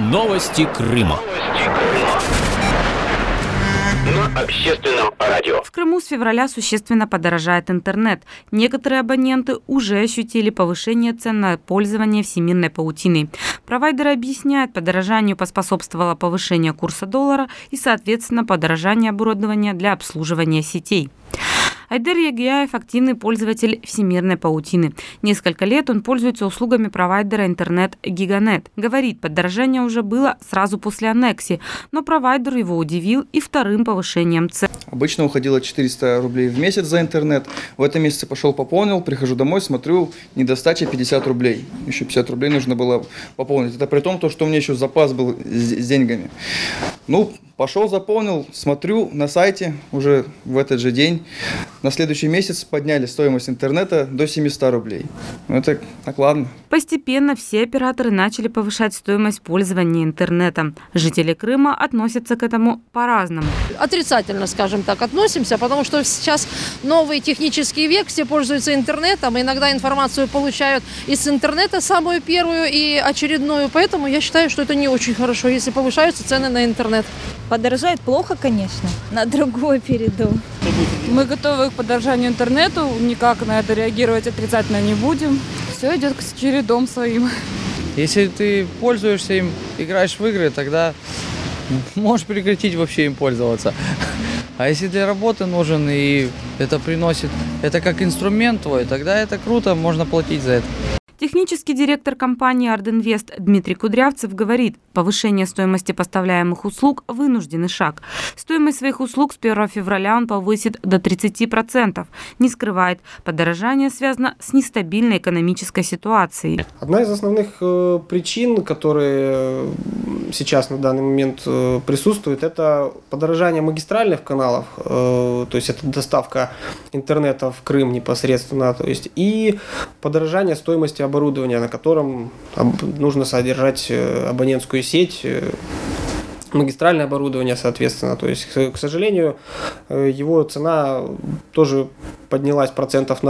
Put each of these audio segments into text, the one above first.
Новости Крыма. На общественном радио. В Крыму с февраля существенно подорожает интернет. Некоторые абоненты уже ощутили повышение цен на пользование всемирной паутиной. Провайдеры объясняют, подорожанию поспособствовало повышение курса доллара и, соответственно, подорожание оборудования для обслуживания сетей. Айдер Ягияев – активный пользователь всемирной паутины. Несколько лет он пользуется услугами провайдера интернет Giganet. Говорит, подорожание уже было сразу после аннексии, но провайдер его удивил и вторым повышением цен. Обычно уходило 400 рублей в месяц за интернет. В этом месяце пошел, пополнил, прихожу домой, смотрю, недостача 50 рублей. Еще 50 рублей нужно было пополнить. Это при том, что у меня еще запас был с деньгами. Пошел, заполнил, смотрю на сайте уже в этот же день. На следующий месяц подняли стоимость интернета до 700 рублей. Это накладно. Постепенно все операторы начали повышать стоимость пользования интернетом. Жители Крыма относятся к этому по-разному. Отрицательно, скажем так, относимся, потому что сейчас новый технический век, все пользуются интернетом, иногда информацию получают из интернета, самую первую и очередную. Поэтому я считаю, что это не очень хорошо, если повышаются цены на интернет. Подорожает плохо, конечно. На другой перейду. Мы готовы к подорожанию интернету, никак на это реагировать отрицательно не будем. Все идет к чередом своим. Если ты пользуешься им, играешь в игры, тогда можешь прекратить вообще им пользоваться. А если для работы нужен и это приносит, это как инструмент твой, тогда это круто, можно платить за это. Технический директор компании «Ардинвест» Дмитрий Кудрявцев говорит, повышение стоимости поставляемых услуг – вынужденный шаг. Стоимость своих услуг с 1 февраля он повысит до 30%. Не скрывает, подорожание связано с нестабильной экономической ситуацией. Одна из основных причин, которые сейчас на данный момент присутствуют, это подорожание магистральных каналов, то есть это доставка интернета в Крым непосредственно, и подорожание стоимости оборудования, на котором нужно содержать абонентскую сеть, магистральное оборудование, соответственно. То есть, к сожалению, его цена тоже поднялась процентов на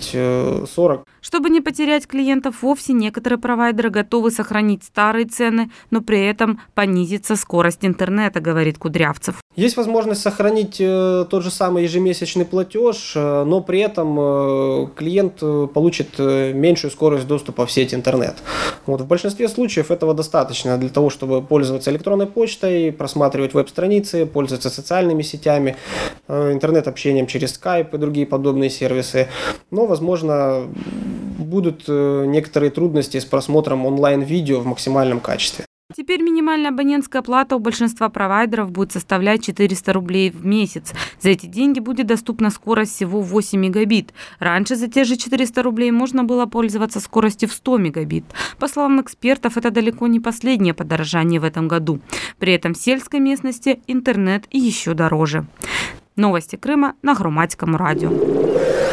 30-40. Чтобы не потерять клиентов вовсе, некоторые провайдеры готовы сохранить старые цены, но при этом понизится скорость интернета, говорит Кудрявцев. Есть возможность сохранить тот же самый ежемесячный платеж, но при этом клиент получит меньшую скорость доступа в сеть интернет. В большинстве случаев этого достаточно для того, чтобы пользоваться электронной почтой, просматривать веб-страницы, пользоваться социальными сетями, интернет-общением через Skype и другие подобные сервисы. Но, возможно, будут некоторые трудности с просмотром онлайн-видео в максимальном качестве. Теперь минимальная абонентская плата у большинства провайдеров будет составлять 400 рублей в месяц. За эти деньги будет доступна скорость всего 8 мегабит. Раньше за те же 400 рублей можно было пользоваться скоростью в 100 мегабит. По словам экспертов, это далеко не последнее подорожание в этом году. При этом в сельской местности интернет еще дороже. Новости Крыма на Громадском радио.